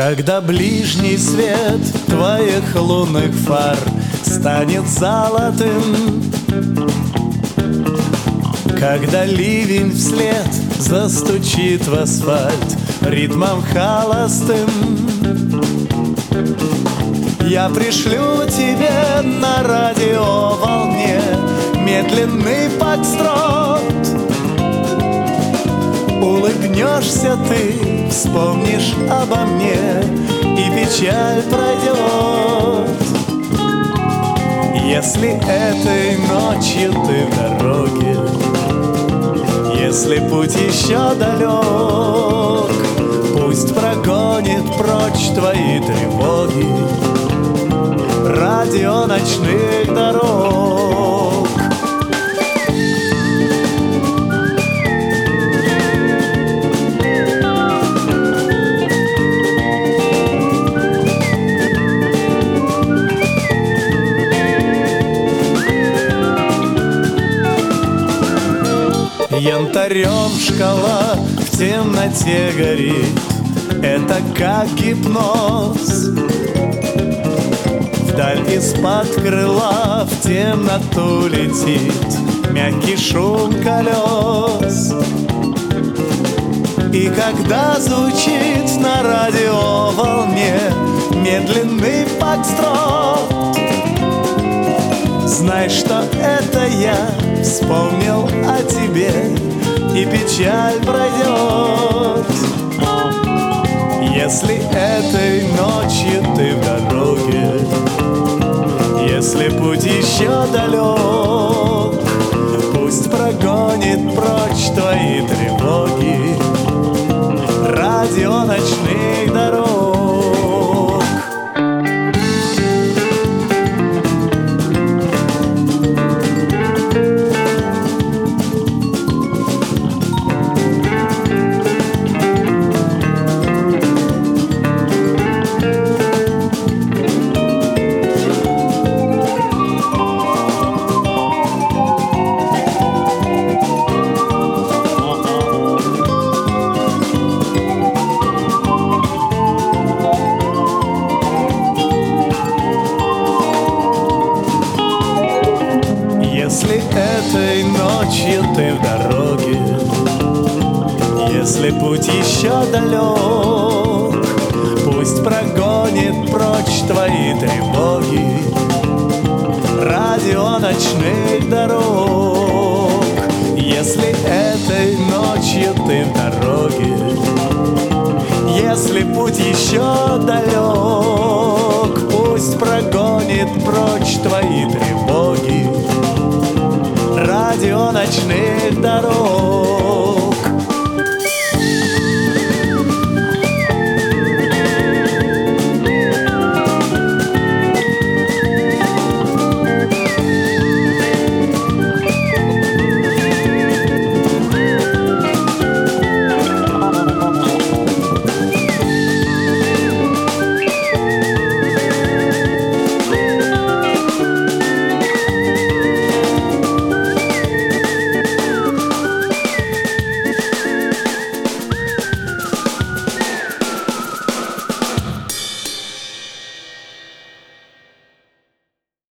Когда ближний свет твоих лунных фар станет золотым, когда ливень вслед застучит в асфальт ритмом холостым, я пришлю тебе на радиоволне медленный фокстрот. Улыбнешься ты, вспомнишь обо мне, и печаль пройдет. Если этой ночью ты в дороге, если путь еще далек, пусть прогонит прочь твои тревоги радио ночных дорог. Янтарем шкала в темноте горит, это как гипноз. Вдаль из-под крыла в темноту летит мягкий шум колес. И когда звучит на радиоволне медленный фокстрот, знай, что это я вспомнил о тебе, и печаль пройдет. Если этой ночью ты в дороге, если путь еще далек, пусть прогонит прочь твои тревоги радио ночных дорог. Если этой ночью ты в дороге, если путь еще далек, пусть прогонит прочь твои тревоги радио ночных дорог. Если этой ночью ты в дороге, если путь еще далек, пусть прогонит прочь твои тревоги радио ночных дорог.